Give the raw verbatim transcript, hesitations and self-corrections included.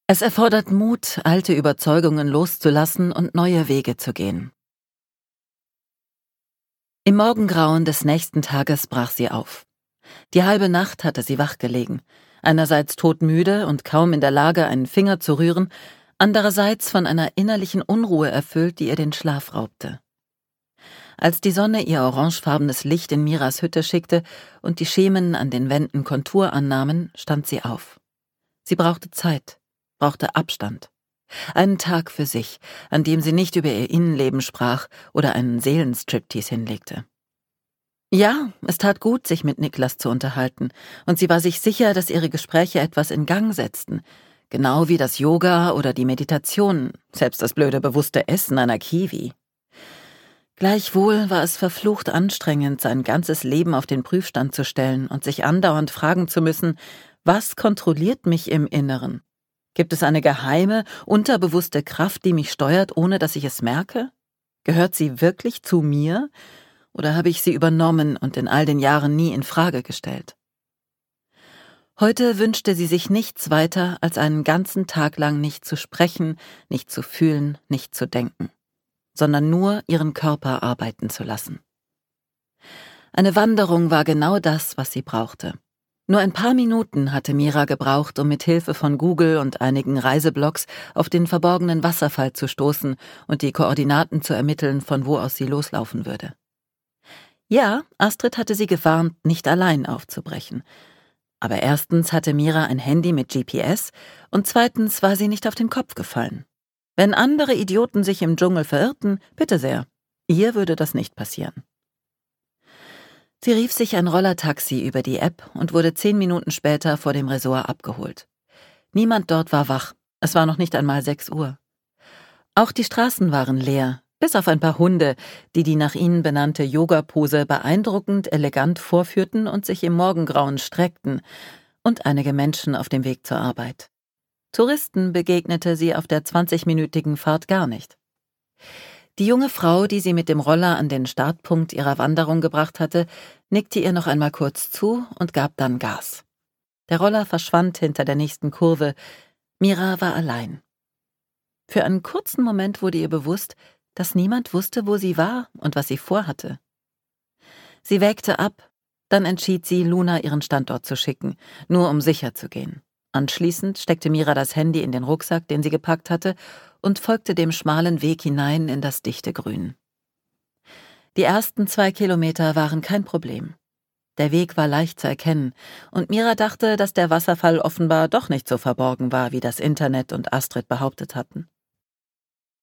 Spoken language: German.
Es erfordert Mut, alte Überzeugungen loszulassen und neue Wege zu gehen. Im Morgengrauen des nächsten Tages brach sie auf. Die halbe Nacht hatte sie wachgelegen, einerseits todmüde und kaum in der Lage, einen Finger zu rühren, andererseits von einer innerlichen Unruhe erfüllt, die ihr den Schlaf raubte. Als die Sonne ihr orangefarbenes Licht in Miras Hütte schickte und die Schemen an den Wänden Kontur annahmen, stand sie auf. Sie brauchte Zeit, brauchte Abstand. Einen Tag für sich, an dem sie nicht über ihr Innenleben sprach oder einen Seelenstriptease hinlegte. Ja, es tat gut, sich mit Niklas zu unterhalten, und sie war sich sicher, dass ihre Gespräche etwas in Gang setzten, genau wie das Yoga oder die Meditation, selbst das blöde bewusste Essen einer Kiwi. Gleichwohl war es verflucht anstrengend, sein ganzes Leben auf den Prüfstand zu stellen und sich andauernd fragen zu müssen, was kontrolliert mich im Inneren? Gibt es eine geheime, unterbewusste Kraft, die mich steuert, ohne dass ich es merke? Gehört sie wirklich zu mir? Oder habe ich sie übernommen und in all den Jahren nie in Frage gestellt? Heute wünschte sie sich nichts weiter, als einen ganzen Tag lang nicht zu sprechen, nicht zu fühlen, nicht zu denken, sondern nur ihren Körper arbeiten zu lassen. Eine Wanderung war genau das, was sie brauchte. Nur ein paar Minuten hatte Mira gebraucht, um mit Hilfe von Google und einigen Reiseblogs auf den verborgenen Wasserfall zu stoßen und die Koordinaten zu ermitteln, von wo aus sie loslaufen würde. Ja, Astrid hatte sie gewarnt, nicht allein aufzubrechen. Aber erstens hatte Mira ein Handy mit G P S und zweitens war sie nicht auf den Kopf gefallen. Wenn andere Idioten sich im Dschungel verirrten, bitte sehr, ihr würde das nicht passieren. Sie rief sich ein Rollertaxi über die App und wurde zehn Minuten später vor dem Resort abgeholt. Niemand dort war wach, es war noch nicht einmal sechs Uhr. Auch die Straßen waren leer, bis auf ein paar Hunde, die die nach ihnen benannte Yoga-Pose beeindruckend elegant vorführten und sich im Morgengrauen streckten, und einige Menschen auf dem Weg zur Arbeit. Touristen begegnete sie auf der zwanzigminütigen Fahrt gar nicht. Die junge Frau, die sie mit dem Roller an den Startpunkt ihrer Wanderung gebracht hatte, nickte ihr noch einmal kurz zu und gab dann Gas. Der Roller verschwand hinter der nächsten Kurve. Mira war allein. Für einen kurzen Moment wurde ihr bewusst, dass niemand wusste, wo sie war und was sie vorhatte. Sie wägte ab, dann entschied sie, Luna ihren Standort zu schicken, nur um sicher zu gehen. Anschließend steckte Mira das Handy in den Rucksack, den sie gepackt hatte, und folgte dem schmalen Weg hinein in das dichte Grün. Die ersten zwei Kilometer waren kein Problem. Der Weg war leicht zu erkennen, und Mira dachte, dass der Wasserfall offenbar doch nicht so verborgen war, wie das Internet und Astrid behauptet hatten.